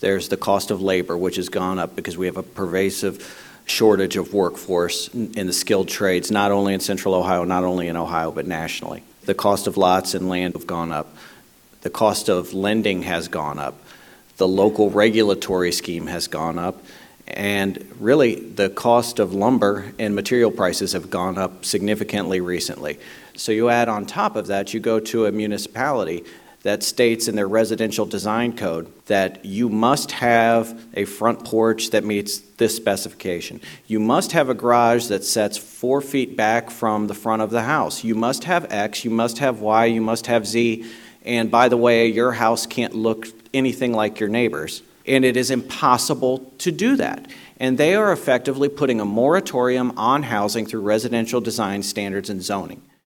There's the cost of labor, which has gone up because we have a pervasive shortage of workforce in the skilled trades, not only in Central Ohio, not only in Ohio, but nationally. The cost of lots and land have gone up. The cost of lending has gone up. The local regulatory scheme has gone up. And really, the cost of lumber and material prices have gone up significantly recently. So you add on top of that, you go to a municipality that states in their residential design code that you must have a front porch that meets this specification. You must have a garage that sets 4 feet back from the front of the house. You must have X, you must have Y, you must have Z. And by the way, your house can't look anything like your neighbor's. And it is impossible to do that. And they are effectively putting a moratorium on housing through residential design standards and zoning.